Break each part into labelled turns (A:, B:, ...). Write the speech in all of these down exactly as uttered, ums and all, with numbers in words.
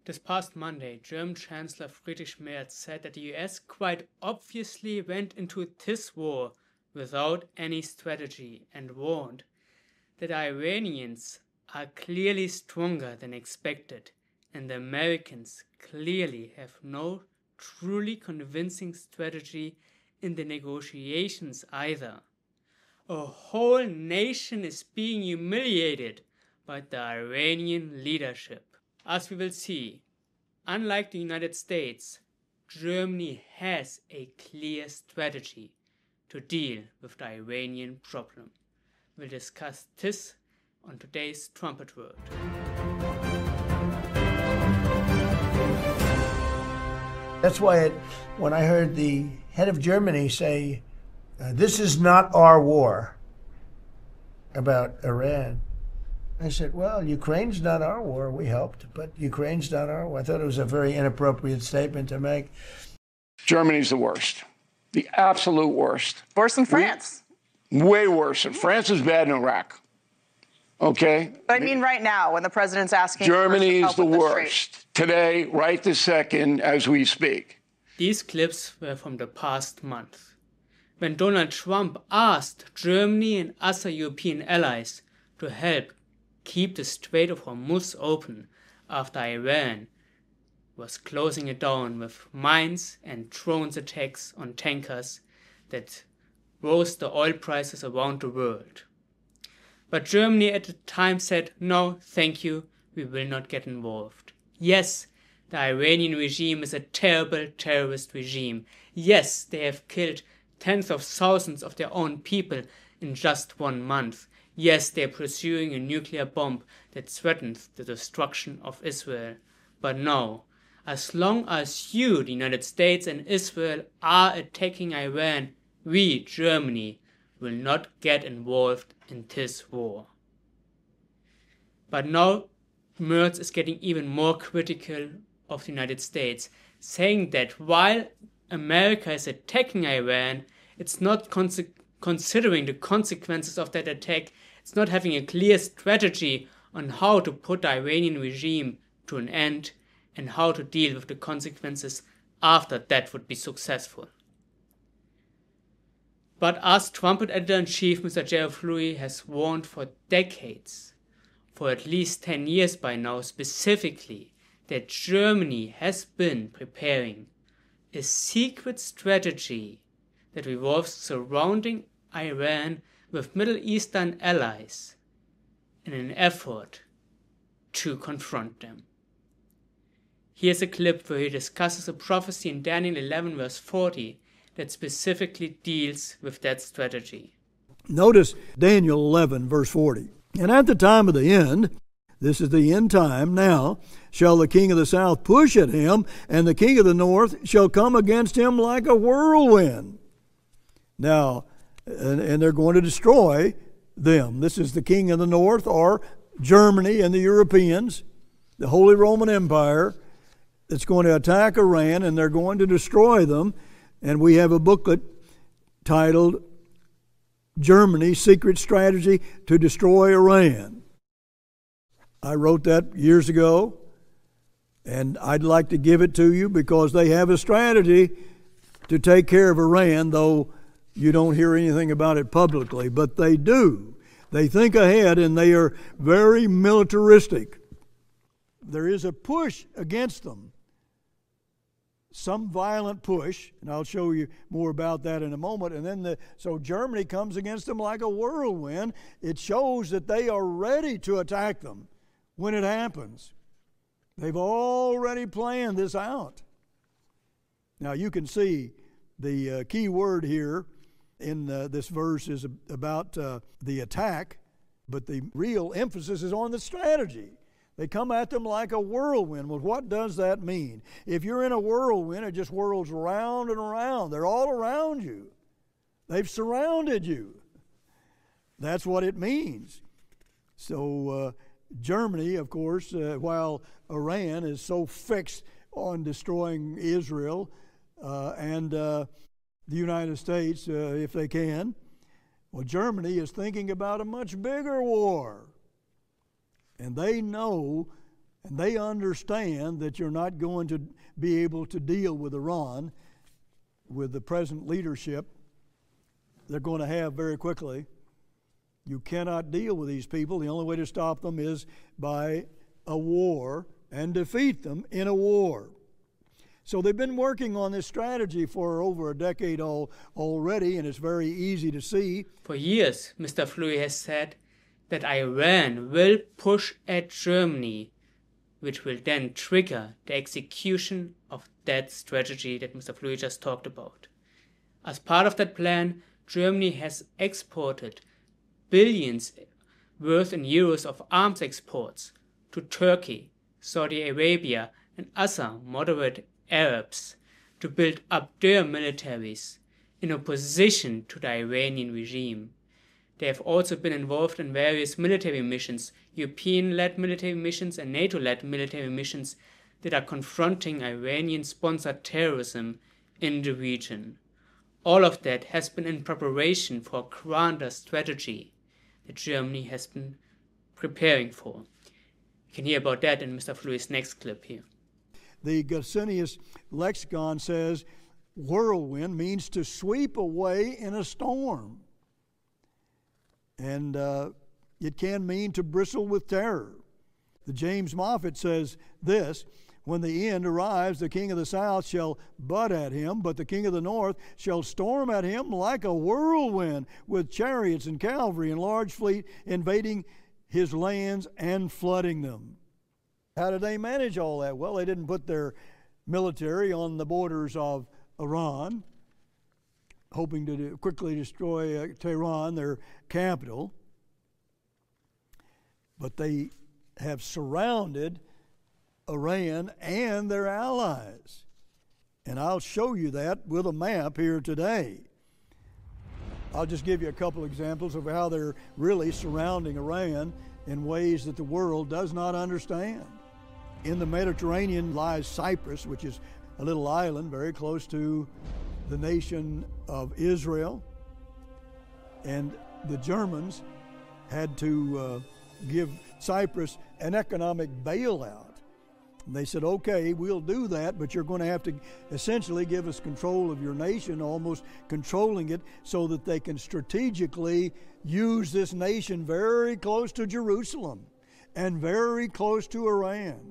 A: This past Monday, German Chancellor Friedrich Merz said that the U S quite obviously went into this war without any strategy and warned that the Iranians are clearly stronger than expected and the Americans clearly have no truly convincing strategy in the negotiations either. A whole nation is being humiliated by the Iranian leadership. As we will see, unlike the United States, Germany has a clear strategy to deal with the Iranian problem. We'll discuss this on today's Trumpet World.
B: That's why it, when I heard the head of Germany say, uh, this is not our war about Iran, I said, well, Ukraine's not our war. We helped, but Ukraine's not our war. I thought it was a very inappropriate statement to make.
C: Germany's the worst, the absolute worst.
D: Worse than France.
C: We, way worse. France is bad in Iraq. Okay?
D: But I mean right now, when the president's asking
C: Germany
D: for
C: is the worst. Today, right this second, as we speak.
A: These clips were from the past month, when Donald Trump asked Germany and other European allies to help keep the Strait of Hormuz open after Iran was closing it down with mines and drones attacks on tankers that rose the oil prices around the world. But Germany at the time said, no, thank you, we will not get involved. Yes, the Iranian regime is a terrible terrorist regime. Yes, they have killed tens of thousands of their own people in just one month. Yes, they are pursuing a nuclear bomb that threatens the destruction of Israel. But no, as long as you, the United States and Israel, are attacking Iran, we, Germany, will not get involved in this war. But now Merz is getting even more critical of the United States, saying that while America is attacking Iran, it's not conse- considering the consequences of that attack. It's not having a clear strategy on how to put the Iranian regime to an end and how to deal with the consequences after that would be successful. But as Trumpet Editor-in-Chief Mister Gerald Flurry has warned for decades, for at least ten years by now specifically, that Germany has been preparing a secret strategy that revolves surrounding Iran with Middle Eastern allies in an effort to confront them. Here's a clip where he discusses a prophecy in Daniel eleven verse forty that specifically deals with that strategy.
E: Notice Daniel eleven verse forty. And at the time of the end, this is the end time now, shall the king of the south push at him, and the king of the north shall come against him like a whirlwind. Now, and, and they're going to destroy them. This is the king of the north, or Germany and the Europeans, the Holy Roman Empire, that's going to attack Iran, and they're going to destroy them. And we have a booklet titled Germany's Secret Strategy to Destroy Iran. I wrote that years ago, and I'd like to give it to you because they have a strategy to take care of Iran, though you don't hear anything about it publicly, but they do. They think ahead, and they are very militaristic. There is a push against them, some violent push, and I'll show you more about that in a moment. And then the so Germany comes against them like a whirlwind. It shows that they are ready to attack them when it happens. They've already planned this out. Now you can see the uh, key word here in uh, this verse is about uh, the attack, but the real emphasis is on the strategy. They come at them like a whirlwind. Well, what does that mean? If you're in a whirlwind, it just whirls around and around. They're all around you. They've surrounded you. That's what it means. So uh, Germany, of course, uh, while Iran is so fixed on destroying Israel uh, and uh, the United States, uh, if they can, well, Germany is thinking about a much bigger war. And they know And they understand that you're not going to be able to deal with Iran with the present leadership they're going to have very quickly. You cannot deal with these people. The only way to stop them is by a war and defeat them in a war. So they've been working on this strategy for over a decade al- already, and it's very easy to see.
A: For years, Mister Fleury has said that Iran will push at Germany, which will then trigger the execution of that strategy that Mister Fleury just talked about. As part of that plan, Germany has exported billions worth in euros of arms exports to Turkey, Saudi Arabia, and other moderate Arabs to build up their militaries in opposition to the Iranian regime. They have also been involved in various military missions, European-led military missions and NATO-led military missions that are confronting Iranian-sponsored terrorism in the region. All of that has been in preparation for a grander strategy that Germany has been preparing for. You can hear about that in Mister Fleury's next clip here.
E: The Gesenius lexicon says whirlwind means to sweep away in a storm. And uh, it can mean to bristle with terror. The James Moffat says this: when the end arrives, the king of the south shall butt at him, but the king of the north shall storm at him like a whirlwind, with chariots and cavalry and large fleet invading his lands and flooding them. How did they manage all that? Well, they didn't put their military on the borders of Iran, hoping to quickly destroy uh, Tehran, their capital. But they have surrounded Iran and their allies. And I'll show you that with a map here today. I'll just give you a couple examples of how they're really surrounding Iran in ways that the world does not understand. In the Mediterranean lies Cyprus, which is a little island very close to the nation of Israel. And the Germans had to uh, give Cyprus an economic bailout. And they said, okay, we'll do that, but you're going to have to essentially give us control of your nation, almost controlling it so that they can strategically use this nation very close to Jerusalem and very close to Iran.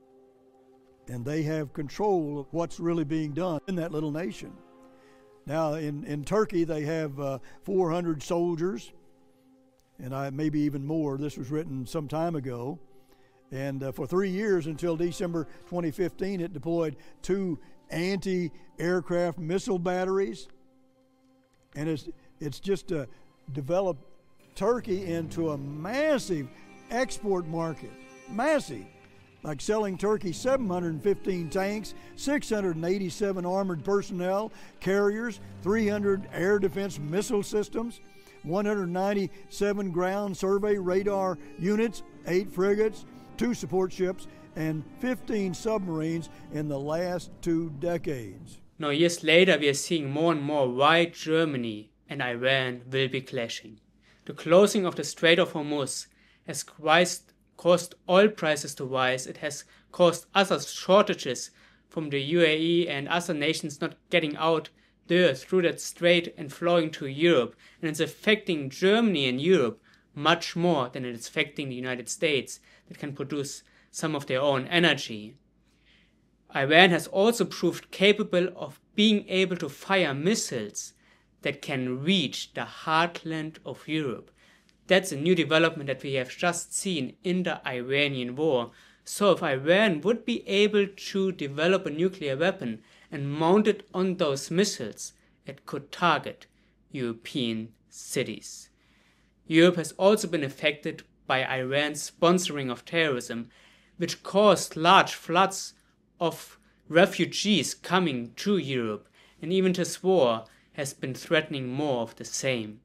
E: And they have control of what's really being done in that little nation. Now, in, in Turkey, they have uh, four hundred soldiers, and I, maybe even more. This was written some time ago. And uh, for three years, until December twenty fifteen, it deployed two anti-aircraft missile batteries. And it's, it's just uh, developed Turkey into a massive export market. Massive. Like selling Turkey seven hundred fifteen tanks, six hundred eighty-seven armored personnel, carriers, three hundred air defense missile systems, one hundred ninety-seven ground survey radar units, eight frigates, two support ships, and fifteen submarines in the last two decades.
A: Now, years later, we are seeing more and more why Germany and Iran will be clashing. The closing of the Strait of Hormuz has caused caused oil prices to rise. It has caused other shortages from the U A E and other nations not getting out there through that strait and flowing to Europe. And it's affecting Germany and Europe much more than it is affecting the United States that can produce some of their own energy. Iran has also proved capable of being able to fire missiles that can reach the heartland of Europe. That's a new development that we have just seen in the Iranian war. So if Iran would be able to develop a nuclear weapon and mount it on those missiles, it could target European cities. Europe has also been affected by Iran's sponsoring of terrorism, which caused large floods of refugees coming to Europe, and even this war has been threatening more of the same.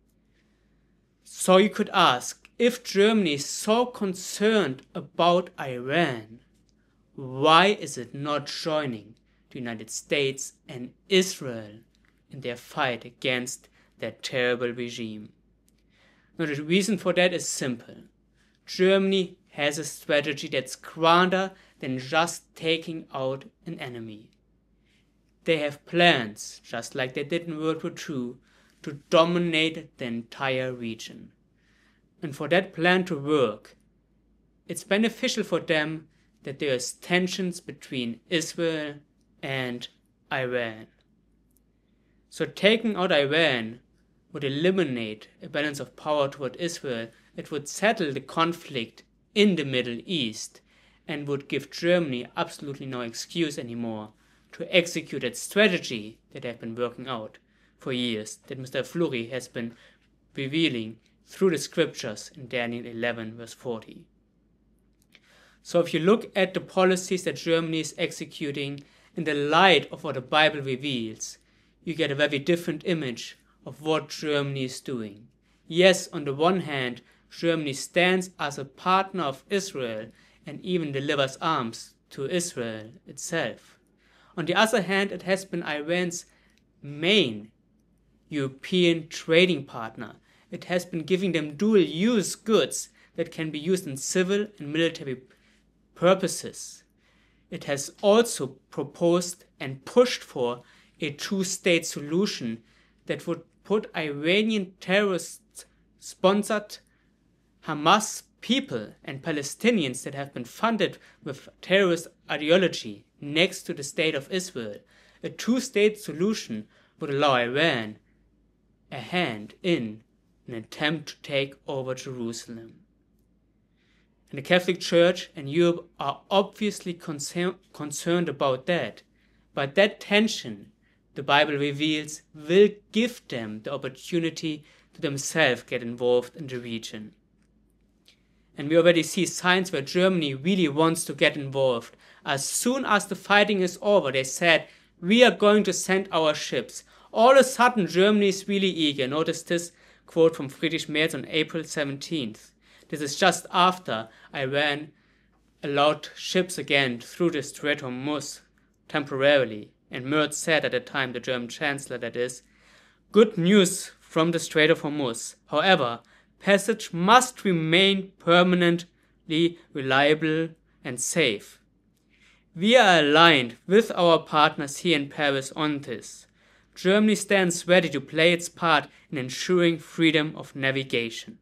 A: So you could ask, if Germany is so concerned about Iran, why is it not joining the United States and Israel in their fight against that terrible regime? Now, the reason for that is simple. Germany has a strategy that's grander than just taking out an enemy. They have plans, just like they did in World War Two, to dominate the entire region. And for that plan to work, it's beneficial for them that there is tensions between Israel and Iran. So taking out Iran would eliminate a balance of power toward Israel. It would settle the conflict in the Middle East and would give Germany absolutely no excuse anymore to execute that strategy that they've been working out for years, that Mister Fleury has been revealing through the scriptures in Daniel eleven verse forty. So if you look at the policies that Germany is executing in the light of what the Bible reveals, you get a very different image of what Germany is doing. Yes, on the one hand, Germany stands as a partner of Israel and even delivers arms to Israel itself. On the other hand, it has been Iran's main European trading partner. It has been giving them dual-use goods that can be used in civil and military purposes. It has also proposed and pushed for a two-state solution that would put Iranian terrorist-sponsored Hamas people and Palestinians that have been funded with terrorist ideology next to the state of Israel. A two-state solution would allow Iran a hand in an attempt to take over Jerusalem. And the Catholic Church and Europe are obviously concern, concerned about that. But that tension, the Bible reveals, will give them the opportunity to themselves get involved in the region. And we already see signs where Germany really wants to get involved. As soon as the fighting is over, they said, we are going to send our ships. All of a sudden, Germany is really eager. Notice this quote from Friedrich Merz on April seventeenth. This is just after Iran allowed ships again through the Strait of Hormuz temporarily. And Merz said at the time, the German chancellor, that is, good news from the Strait of Hormuz. However, passage must remain permanently reliable and safe. We are aligned with our partners here in Paris on this. Germany stands ready to play its part in ensuring freedom of navigation.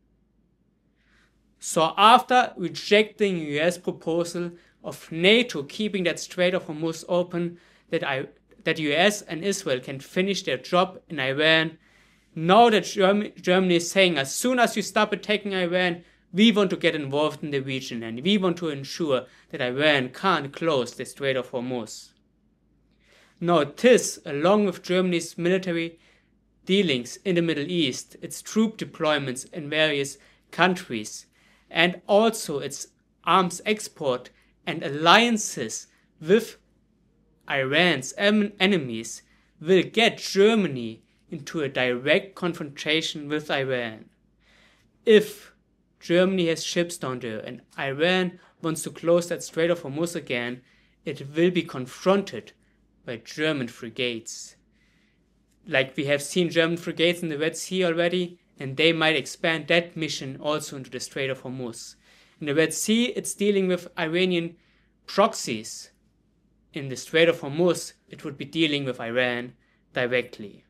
A: So after rejecting U S proposal of NATO keeping that Strait of Hormuz open, that, I, that U S and Israel can finish their job in Iran, now that Germ- Germany is saying, as soon as you stop attacking Iran, we want to get involved in the region and we want to ensure that Iran can't close the Strait of Hormuz. Now this, along with Germany's military dealings in the Middle East, its troop deployments in various countries, and also its arms export and alliances with Iran's enemies, will get Germany into a direct confrontation with Iran. If Germany has ships down there and Iran wants to close that Strait of Hormuz again, it will be confronted by German frigates. Like we have seen German frigates in the Red Sea already, and they might expand that mission also into the Strait of Hormuz. In the Red Sea, it's dealing with Iranian proxies. In the Strait of Hormuz, it would be dealing with Iran directly.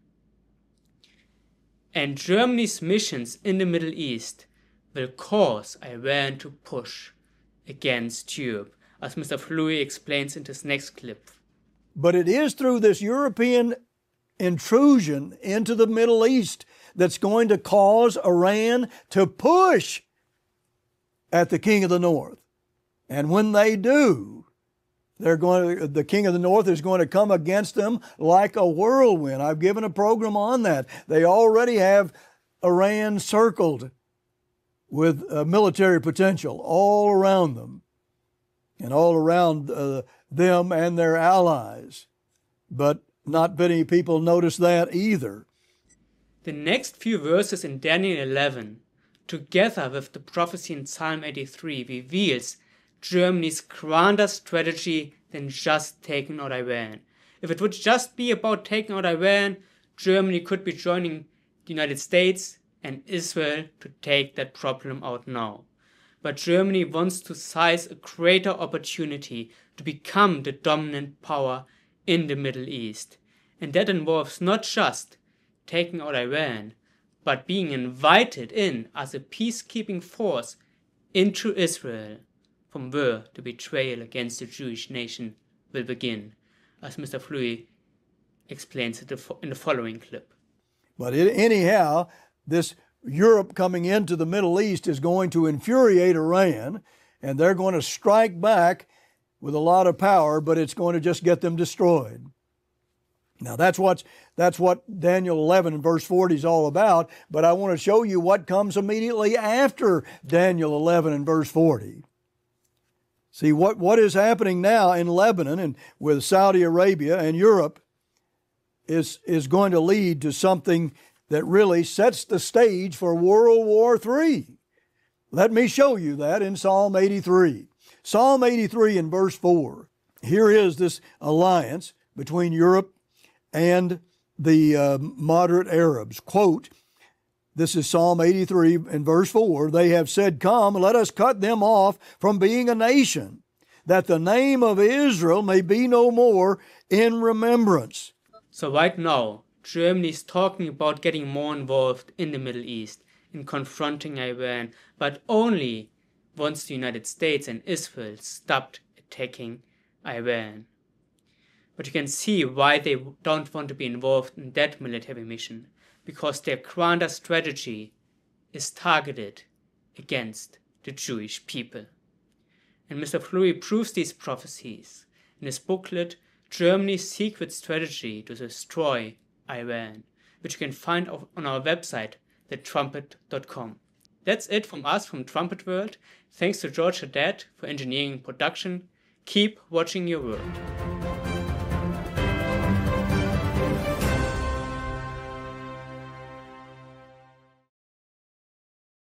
A: And Germany's missions in the Middle East will cause Iran to push against Europe, as Mister Fleury explains in this next clip.
E: But it is through this European intrusion into the Middle East that's going to cause Iran to push at the King of the North. And when they do, they're going to, the King of the North is going to come against them like a whirlwind. I've given a program on that. They already have Iran circled with uh, military potential all around them and all around uh, them and their allies. But not many people notice that either.
A: The next few verses in Daniel eleven, together with the prophecy in Psalm eighty-three, reveals Germany's grander strategy than just taking out Iran. If it would just be about taking out Iran, Germany could be joining the United States and Israel to take that problem out now. but Germany wants to seize a greater opportunity to become the dominant power in the Middle East. And that involves not just taking out Iran, but being invited in as a peacekeeping force into Israel, from where the betrayal against the Jewish nation will begin, as Mister Fleury explains it in the following clip.
E: But it, anyhow, this Europe coming into the Middle East is going to infuriate Iran, and they're going to strike back with a lot of power, but it's going to just get them destroyed. Now that's what's that's what Daniel eleven and verse forty is all about, but I want to show you what comes immediately after Daniel eleven and verse forty. See, what, what is happening now in Lebanon and with Saudi Arabia and Europe is, is going to lead to something that really sets the stage for World War Three. Let me show you that in Psalm eighty-three. Psalm eighty-three in verse four. Here is this alliance between Europe and the uh, moderate Arabs. Quote, this is Psalm eighty-three in verse four. They have said, come, let us cut them off from being a nation, that the name of Israel may be no more in remembrance.
A: So right now, Germany is talking about getting more involved in the Middle East, in confronting Iran, but only once the United States and Israel stopped attacking Iran. But you can see why they don't want to be involved in that military mission, because their grander strategy is targeted against the Jewish people. And Mister Fleury proves these prophecies in his booklet, Germany's Secret Strategy to Destroy Iran, which you can find on our website, the trumpet dot com. That's it from us from Trumpet World. Thanks to George Haddad for engineering and production. Keep watching your world.